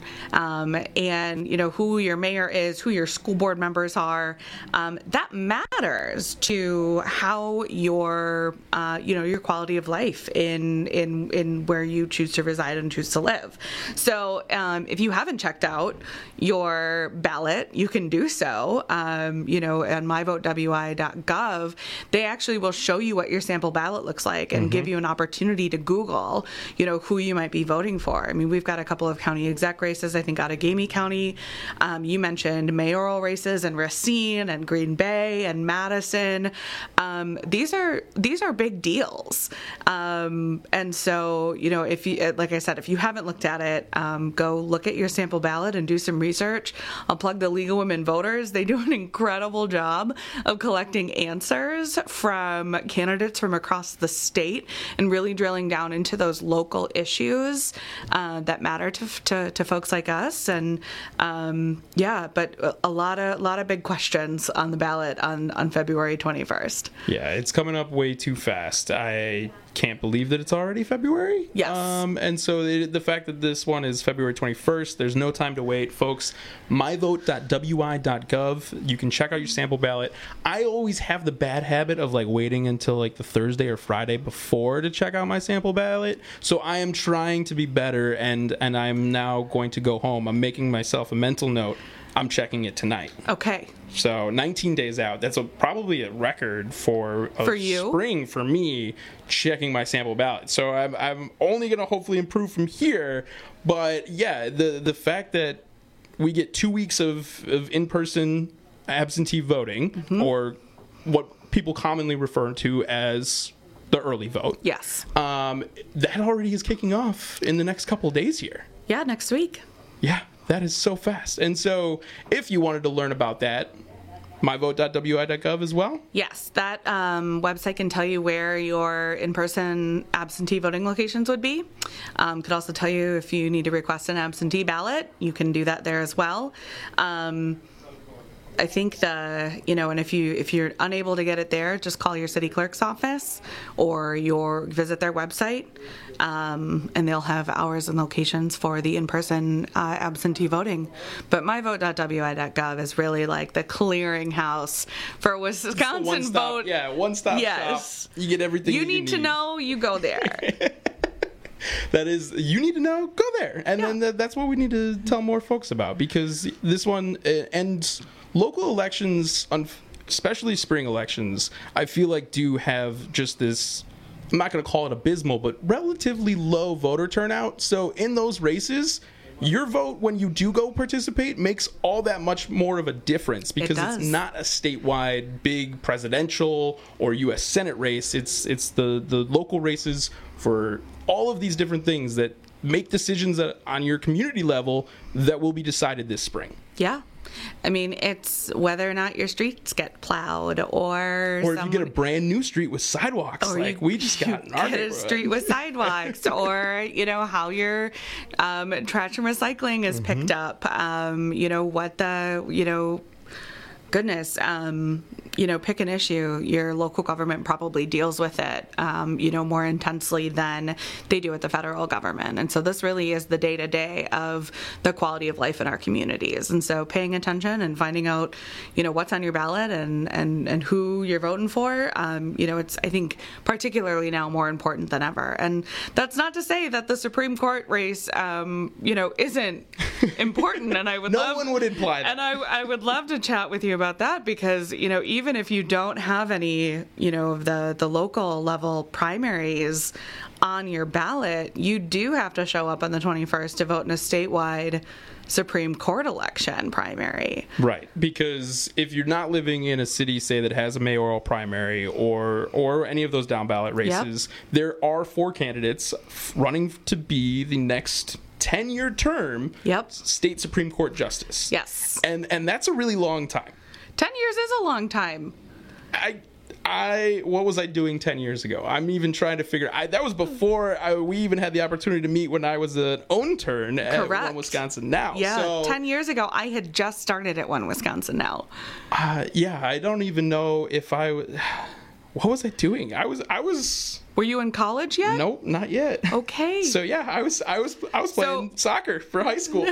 And who your mayor is, who your school board members are, that matters to how your quality of life in where you choose to reside and choose to live. So if you haven't checked out your ballot, you can do so. On myvotewi.gov, they actually will show you what your sample ballot looks like and give you an opportunity to Google, who you might be voting for. I mean, we've got a couple of county exec races, I think, out of Outagamie County. You mentioned mayoral races in Racine and Green Bay and Madison. These are big deals. And so, if you, like I said, if you haven't looked at it, go look at your sample ballot and do some research. I'll plug the League of Women Voters. They do an incredible job of collecting answers from candidates from across the state and really drilling down into those local issues that matter to folks like us. And but a lot of big questions on the ballot on February 21st. Yeah, it's coming up way too fast. I can't believe that it's already February. Yes. And so the fact that this one is February 21st, there's no time to wait, folks. myvote.wi.gov. You can check out your sample ballot. I always have the bad habit of waiting until the Thursday or Friday before to check out my sample ballot. So I am trying to be better, and I'm now going to go home. I'm making myself a mental note. I'm checking it tonight. Okay. So 19 days out. That's probably a record for you? Spring for me, checking my sample ballot. So I'm only going to hopefully improve from here. But yeah, the fact that we get 2 weeks of in-person absentee voting, or what people commonly refer to as the early vote. Yes. That already is kicking off in the next couple of days here. Yeah, next week. Yeah, that is so fast. And so if you wanted to learn about that, myvote.wi.gov as well? Yes, that website can tell you where your in-person absentee voting locations would be. Could also tell you if you need to request an absentee ballot. You can do that there as well. I think and if you're unable to get it there, just call your city clerk's office or visit their website, and they'll have hours and locations for the in-person absentee voting. But myvote.wi.gov is really like the clearinghouse for Wisconsin vote. Yeah, one-stop shop. You get everything you need to know, you go there. That is, you need to know, go there. And then that's what we need to tell more folks about, because this one, and local elections, especially spring elections, I feel like do have just this, I'm not going to call it abysmal, but relatively low voter turnout. So in those races, your vote, when you do go participate, makes all that much more of a difference, because it's not a statewide big presidential or U.S. Senate race. It's the local races for all of these different things that make decisions on your community level that will be decided this spring. Yeah. I mean, it's whether or not your streets get plowed, or if you get a brand new street with sidewalks, like we just got in our neighborhood. A street with sidewalks, or how your trash and recycling is picked up. What the goodness. Pick an issue. Your local government probably deals with it, more intensely than they do at the federal government. And so this really is the day-to-day of the quality of life in our communities. And so paying attention and finding out, what's on your ballot and who you're voting for, it's, I think, particularly now more important than ever. And that's not to say that the Supreme Court race, isn't important. And I would no one would imply that. And I would love to chat with you about that, because, even if you don't have any, of the local level primaries on your ballot, you do have to show up on the 21st to vote in a statewide Supreme Court election primary. Right, because if you're not living in a city, say, that has a mayoral primary or any of those down ballot races, there are 4 candidates running to be the next 10-year term state Supreme Court justice. Yes. And that's a really long time. 10 years is a long time. What was I doing 10 years ago? I'm even trying to figure. That was before we even had the opportunity to meet when I was an own turn at One Wisconsin Now. Yeah, so, 10 years ago, I had just started at One Wisconsin Now. I don't even know if what was I doing? I was. Were you in college yet? Nope, not yet. Okay. So yeah, I was playing soccer for high school.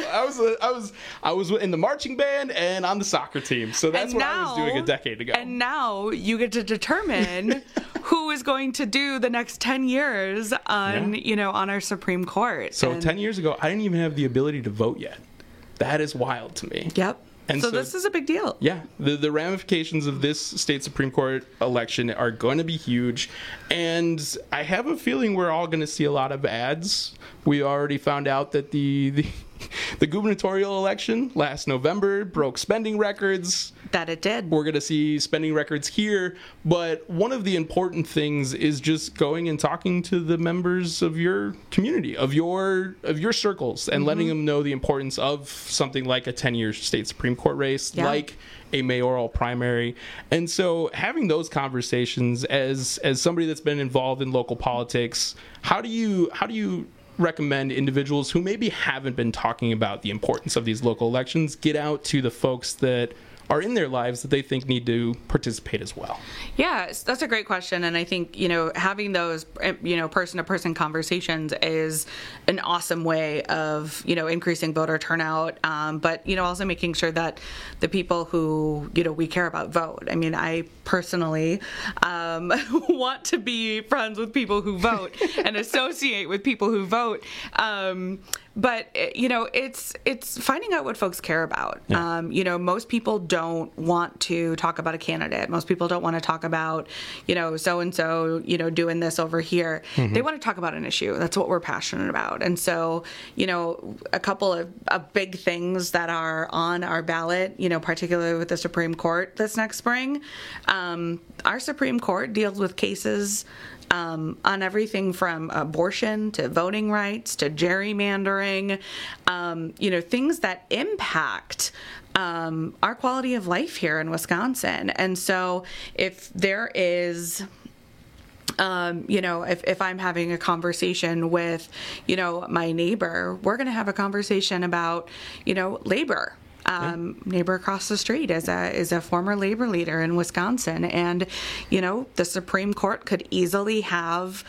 I was in the marching band and on the soccer team. So that's what I was doing a decade ago. And now you get to determine who is going to do the next 10 years on on our Supreme Court. So 10 years ago, I didn't even have the ability to vote yet. That is wild to me. Yep. And so this is a big deal. Yeah. The ramifications of this state Supreme Court election are going to be huge. And I have a feeling we're all going to see a lot of ads. We already found out that the gubernatorial election last November broke spending records. That it did. We're going to see spending records here. But one of the important things is just going and talking to the members of your community, of your circles, and letting them know the importance of something like a 10-year state Supreme Court race, like a mayoral primary. And so having those conversations as somebody that's been involved in local politics, how do you recommend individuals who maybe haven't been talking about the importance of these local elections get out to the folks that are in their lives that they think need to participate as well? Yeah, that's a great question. And I think, having those, person-to-person conversations is an awesome way of, increasing voter turnout. But, also making sure that the people who, we care about vote. I mean, I personally want to be friends with people who vote and associate with people who vote. But it's finding out what folks care about. Yeah. Most people don't want to talk about a candidate. Most people don't want to talk about, so and so, doing this over here. Mm-hmm. They want to talk about an issue. That's what we're passionate about. And so, a couple of big things that are on our ballot, particularly with the Supreme Court this next spring. Our Supreme Court deals with cases on everything from abortion to voting rights to gerrymandering, things that impact our quality of life here in Wisconsin. And so if there is... if I'm having a conversation with, my neighbor, we're going to have a conversation about, labor. Neighbor across the street is a former labor leader in Wisconsin, and the Supreme Court could easily have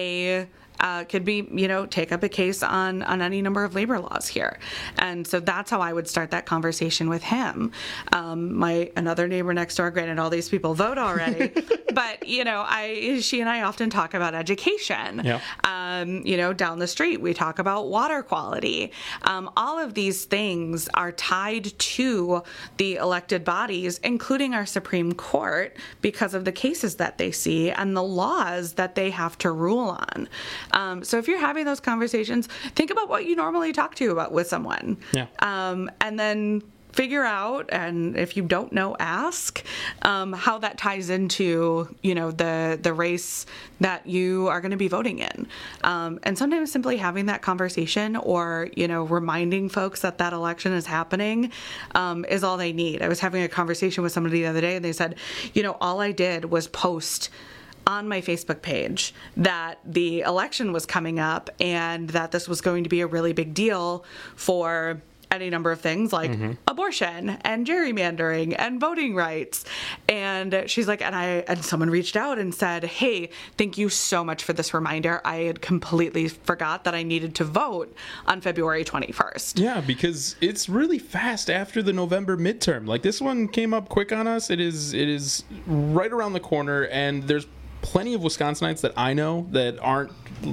take up a case on any number of labor laws here. And so that's how I would start that conversation with him. Another neighbor next door, granted all these people vote already, but she and I often talk about education. Yeah. Down the street we talk about water quality. All of these things are tied to the elected bodies, including our Supreme Court, because of the cases that they see and the laws that they have to rule on. So if you're having those conversations, think about what you normally talk to about with someone. Yeah. And then figure out, and if you don't know, ask how that ties into, the race that you are going to be voting in. And sometimes simply having that conversation or, reminding folks that election is happening is all they need. I was having a conversation with somebody the other day, and they said, all I did was post on my Facebook page that the election was coming up and that this was going to be a really big deal for any number of things like abortion and gerrymandering and voting rights. And she's like, and someone reached out and said, hey, thank you so much for this reminder. I had completely forgot that I needed to vote on February 21st. Yeah, because it's really fast after the November midterm. Like, this one came up quick on us. It is right around the corner, and there's plenty of Wisconsinites that I know that aren't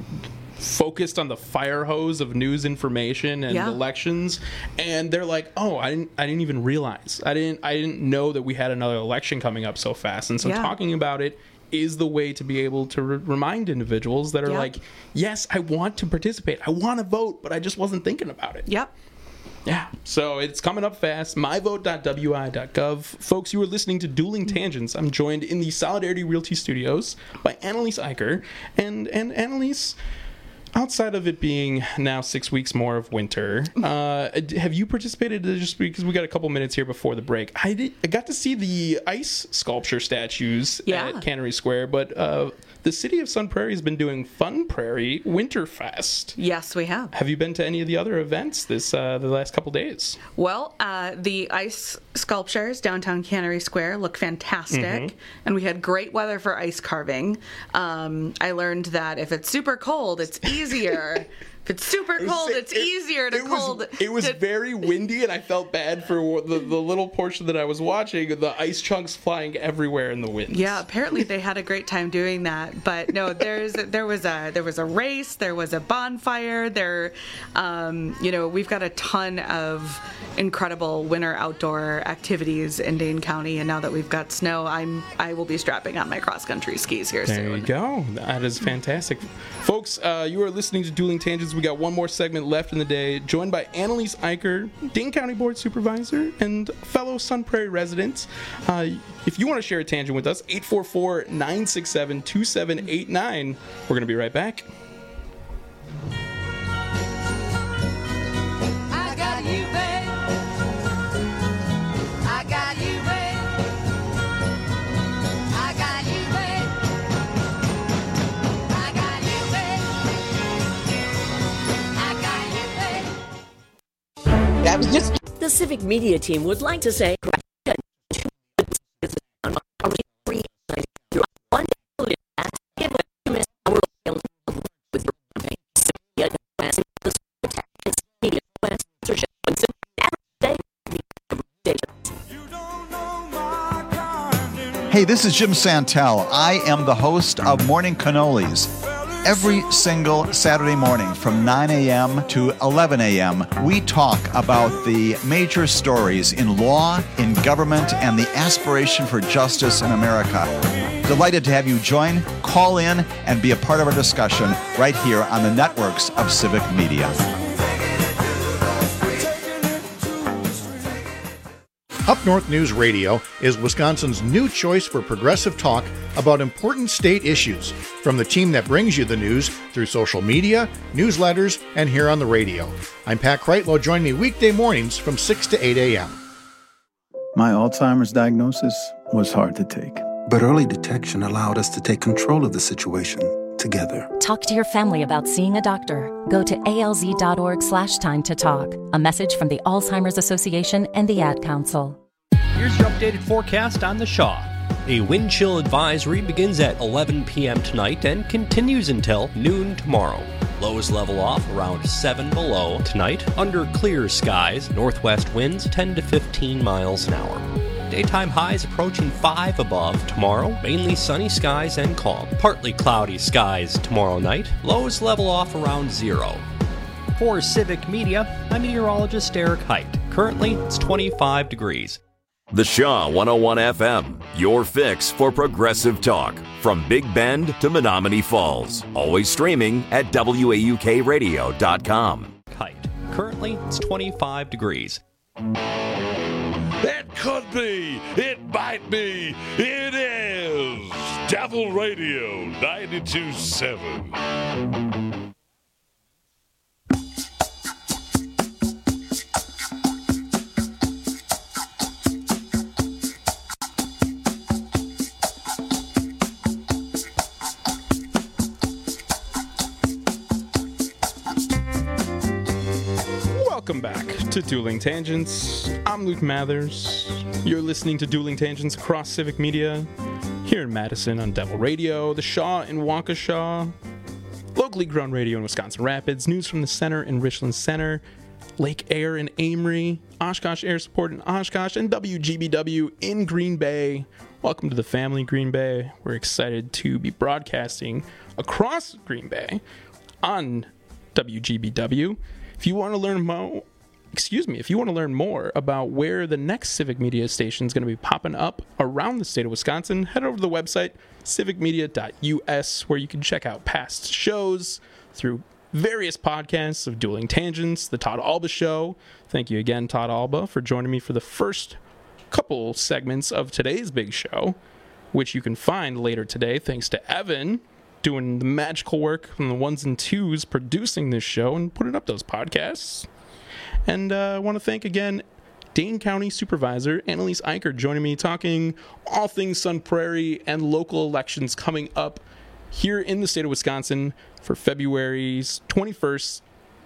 focused on the fire hose of news information and elections, and they're like, oh, I didn't even realize, I didn't know that we had another election coming up so fast. And so talking about it is the way to be able to remind individuals that are like, yes, I want to participate, I want to vote, but I just wasn't thinking about it. Yeah, so it's coming up fast. myvote.wi.gov. Folks, you are listening to Dueling Tangents. I'm joined in the Solidarity Realty Studios by Annalise Eicher. And Annalise, outside of it being now 6 weeks more of winter, have you participated, just because we got a couple minutes here before the break? I got to see the ice sculpture statues at Cannery Square, but the city of Sun Prairie has been doing Fun Prairie Winterfest. Yes, we have. Have you been to any of the other events the last couple days? Well, the ice sculptures downtown Cannery Square look fantastic, and we had great weather for ice carving. I learned that if it's super cold, it's easier. If it's super cold, it's easier to cold. It was very windy, and I felt bad for the little portion that I was watching, the ice chunks flying everywhere in the wind. Yeah, apparently they had a great time doing that. But no, there was a race, there was a bonfire. We've got a ton of incredible winter outdoor activities in Dane County, and now that we've got snow, I will be strapping on my cross country skis here soon. There you go. That is fantastic, folks. You are listening to Dueling Tangents. We got one more segment left in the day, joined by Annalise Eicher, Dane County Board Supervisor and fellow Sun Prairie resident. If you want to share a tangent with us, 844-967-2789. We're going to be right back. I got you, babe. I got you, babe. I got you, babe. I got you, babe. That was just... The Civic Media team would like to say... Hey, this is Jim Santel. I am the host of Morning Cannolis. Every single Saturday morning from 9 a.m. to 11 a.m., we talk about the major stories in law, in government, and the aspiration for justice in America. Delighted to have you join, call in, and be a part of our discussion right here on the networks of Civic Media. Up North News Radio is Wisconsin's new choice for progressive talk about important state issues, from the team that brings you the news through social media, newsletters, and here on the radio. I'm Pat Kreitlow. Join me weekday mornings from 6 to 8 a.m. My Alzheimer's diagnosis was hard to take, but early detection allowed us to take control of the situation together. Talk to your family about seeing a doctor. Go to alz.org/time to talk. A message from the Alzheimer's Association and the Ad Council. Here's your updated forecast on the Shaw. A wind chill advisory begins at 11 p.m. tonight and continues until noon tomorrow. Lows level off around 7 below tonight under clear skies. Northwest winds 10 to 15 miles an hour. Daytime highs approaching 5 above tomorrow. Mainly sunny skies and calm. Partly cloudy skies tomorrow night. Lows level off around 0. For Civic Media, I'm meteorologist Eric Height. Currently, it's 25 degrees. The Shaw 101 FM, your fix for progressive talk. From Big Bend to Menominee Falls. Always streaming at WAUKradio.com. Height. Currently, it's 25 degrees. It could be. It might be. It is Devil Radio 92.7. Welcome back to Dueling Tangents. I'm Luke Mathers. You're listening to Dueling Tangents across Civic Media here in Madison on Devil Radio, the Shaw in Waukesha, locally grown radio in Wisconsin Rapids, news from the center in Richland Center, Lake Air in Amory, Oshkosh Air Support in Oshkosh, and WGBW in Green Bay. Welcome to the family, Green Bay. We're excited to be broadcasting across Green Bay on WGBW. If you want to learn more about where the next Civic Media station is going to be popping up around the state of Wisconsin, head over to the website civicmedia.us, where you can check out past shows through various podcasts of Dueling Tangents, the Todd Alba Show. Thank you again, Todd Alba, for joining me for the first couple segments of today's big show, which you can find later today, thanks to Evan, doing the magical work from the ones and twos, producing this show and putting up those podcasts. And I want to thank again Dane County Supervisor Annalise Eicher joining me, talking all things Sun Prairie and local elections coming up here in the state of Wisconsin for February's 21st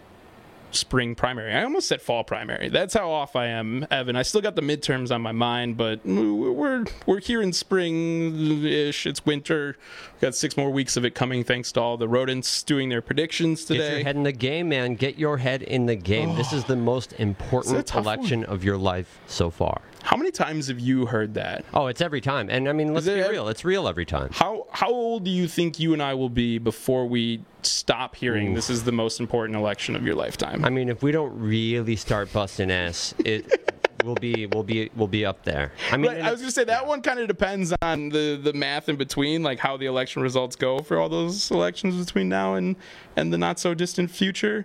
spring primary. I almost said fall primary. That's how off I am, Evan. I still got the midterms on my mind, but we're here in spring-ish. It's winter. We've got 6 more weeks of it coming, thanks to all the rodents doing their predictions today. Get your head in the game, man. Get your head in the game. This is the most important election of your life so far. How many times have you heard that? Oh, it's every time. And I mean, let's be real. It's real every time. How old do you think you and I will be before we stop hearing this is the most important election of your lifetime? I mean, if we don't really start busting ass, we'll be up there. I mean, right, I was going to say that one kind of depends on the math in between, like how the election results go for all those elections between now and the not so distant future.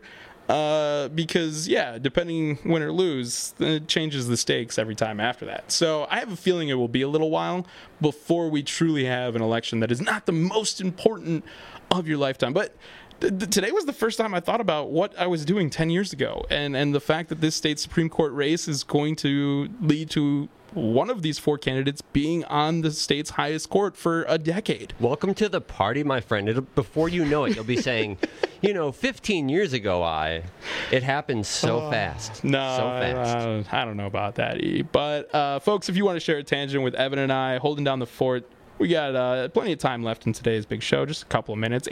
Because depending win or lose, it changes the stakes every time after that. So I have a feeling it will be a little while before we truly have an election that is not the most important of your lifetime. But today was the first time I thought about what I was doing 10 years ago, and the fact that this state Supreme Court race is going to lead to one of these 4 candidates being on the state's highest court for a decade. Welcome to the party, my friend. Before you know it, you'll be saying, 15 years ago, it happened so fast. No, so fast. I don't know about that, E. But, folks, if you want to share a tangent with Evan and I, holding down the fort, we got plenty of time left in today's big show, just a couple of minutes.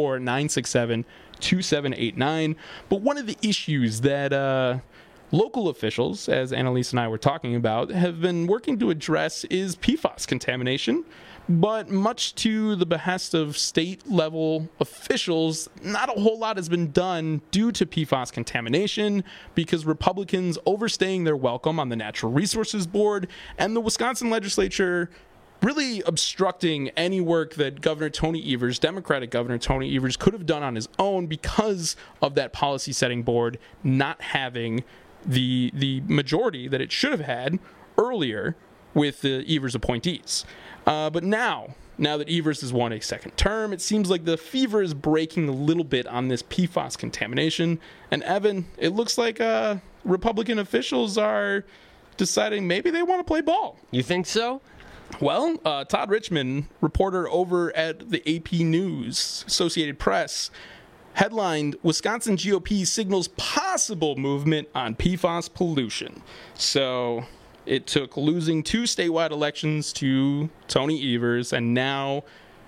844-967-2789. But one of the issues that local officials, as Annalise and I were talking about, have been working to address is PFAS contamination But much to the behest of state-level officials, not a whole lot has been done due to PFAS contamination because Republicans overstaying their welcome on the Natural Resources Board and the Wisconsin legislature really obstructing any work that Governor Tony Evers, Democratic Governor Tony Evers, could have done on his own because of that policy-setting board not having the majority that it should have had earlier with the Evers appointees. But now that Evers has won a second term, it seems like the fever is breaking a little bit on this PFAS contamination. And Evan, it looks like Republican officials are deciding maybe they want to play ball. You think so? Well, Todd Richmond, reporter over at the AP News, Associated Press, headlined, Wisconsin GOP signals possible movement on PFAS pollution. So it took losing 2 statewide elections to Tony Evers, and now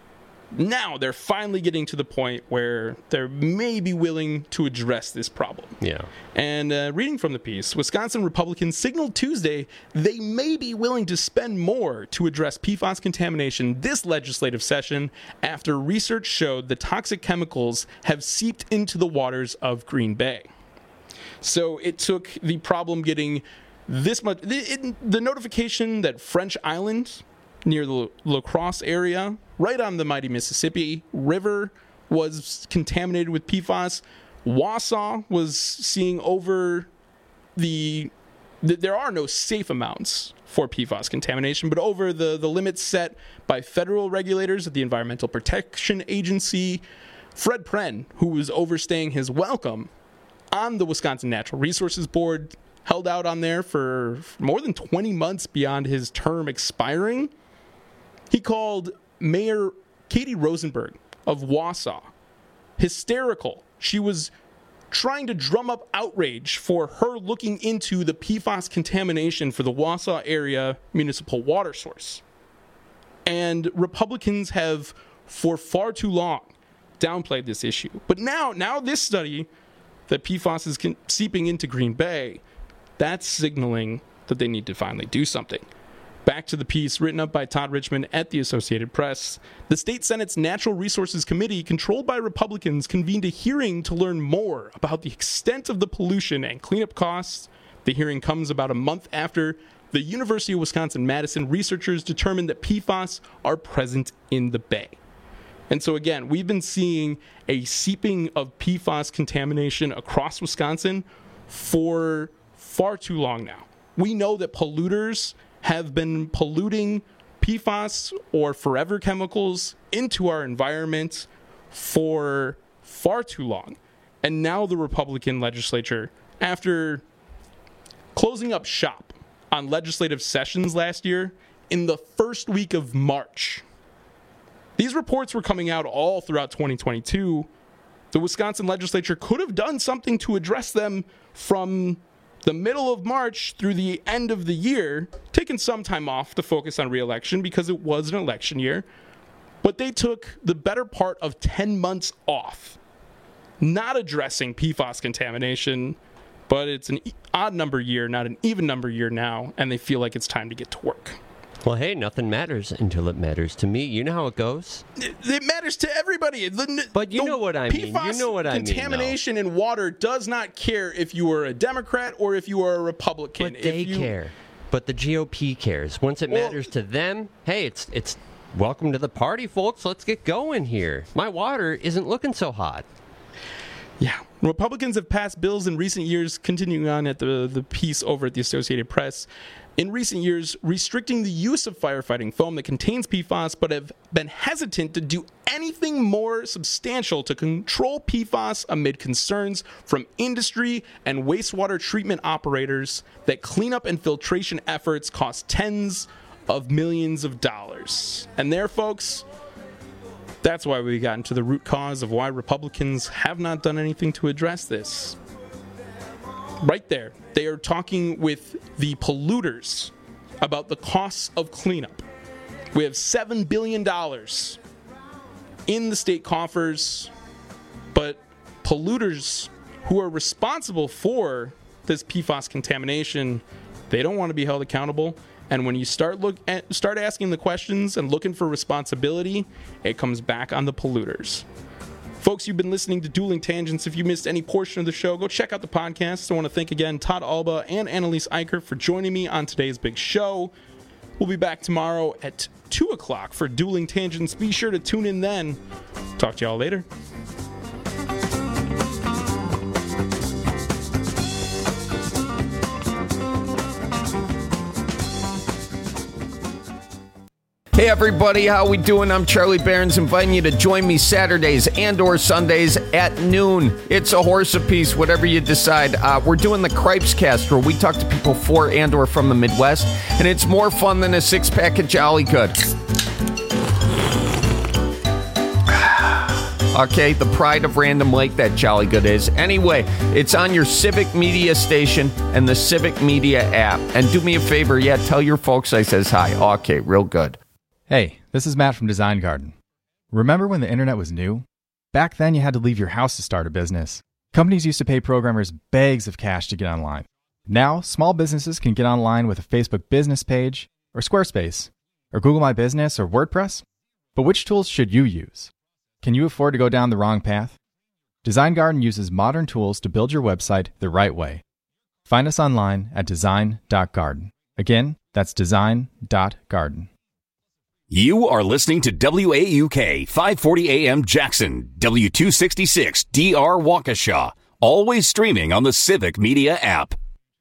they're finally getting to the point where they're maybe willing to address this problem. Yeah. And reading from the piece, Wisconsin Republicans signaled Tuesday they may be willing to spend more to address PFAS contamination this legislative session after research showed the toxic chemicals have seeped into the waters of Green Bay. So it took the problem getting this much. The notification that French Island, near the La Crosse area, right on the mighty Mississippi River, was contaminated with PFAS. Wausau was seeing over there are no safe amounts for PFAS contamination, but over the limits set by federal regulators at the Environmental Protection Agency. Fred Pren, who was overstaying his welcome on the Wisconsin Natural Resources Board, held out on there for more than 20 months beyond his term expiring. He called Mayor Katie Rosenberg of Wausau hysterical. She was trying to drum up outrage for her looking into the PFAS contamination for the Wausau area municipal water source. And Republicans have, for far too long, downplayed this issue. But now this study that PFAS is seeping into Green Bay, that's signaling that they need to finally do something. Back to the piece written up by Todd Richmond at the Associated Press. The state Senate's Natural Resources Committee, controlled by Republicans, convened a hearing to learn more about the extent of the pollution and cleanup costs. The hearing comes about a month after the University of Wisconsin-Madison researchers determined that PFAS are present in the bay. And so again, we've been seeing a seeping of PFAS contamination across Wisconsin for far too long now. We know that polluters have been polluting PFAS or forever chemicals into our environment for far too long. And now the Republican legislature, after closing up shop on legislative sessions last year, in the first week of March, these reports were coming out all throughout 2022. The Wisconsin legislature could have done something to address them from the middle of March through the end of the year, taking some time off to focus on re-election because it was an election year. But they took the better part of 10 months off, not addressing PFAS contamination, but it's an odd number year, not an even number year now, and they feel like it's time to get to work. Well, hey, nothing matters until it matters to me. You know how it goes? It matters to everybody. But you know what I mean. You know what I mean. Contamination in water does not care if you are a Democrat or if you are a Republican. But they care. But the GOP cares. Once it matters to them, hey, it's welcome to the party, folks. Let's get going here. My water isn't looking so hot. Yeah. Republicans have passed bills in recent years, continuing on at the piece over at the Associated Press, in recent years restricting the use of firefighting foam that contains PFAS, but have been hesitant to do anything more substantial to control PFAS amid concerns from industry and wastewater treatment operators that cleanup and filtration efforts cost tens of millions of dollars. And there, folks, that's why we got into the root cause of why Republicans have not done anything to address this. Right there, they are talking with the polluters about the costs of cleanup. We have $7 billion in the state coffers, but polluters who are responsible for this PFAS contamination, they don't want to be held accountable, And when you start asking the questions and looking for responsibility, it comes back on the polluters. Folks, you've been listening to Dueling Tangents. If you missed any portion of the show, go check out the podcast. I want to thank again Todd Alba and Annalise Eicher for joining me on today's big show. We'll be back tomorrow at 2 o'clock for Dueling Tangents. Be sure to tune in then. Talk to y'all later. Hey everybody, how we doing? I'm Charlie Barons, inviting you to join me Saturdays and or Sundays at noon. It's a horse apiece, whatever you decide. We're doing the Cripes Cast, where we talk to people for and or from the Midwest, and it's more fun than a six-pack of Jolly Good. Okay, the pride of Random Lake, that Jolly Good is. Anyway, it's on your Civic Media station and the Civic Media app. And do me a favor, tell your folks I says hi. Okay, real good. Hey, this is Matt from Design Garden. Remember when the internet was new? Back then, you had to leave your house to start a business. Companies used to pay programmers bags of cash to get online. Now, small businesses can get online with a Facebook business page, or Squarespace, or Google My Business, or WordPress. But which tools should you use? Can you afford to go down the wrong path? Design Garden uses modern tools to build your website the right way. Find us online at design.garden. Again, that's design.garden. You are listening to WAUK 540 AM Jackson, W266 DR Waukesha, always streaming on the Civic Media app.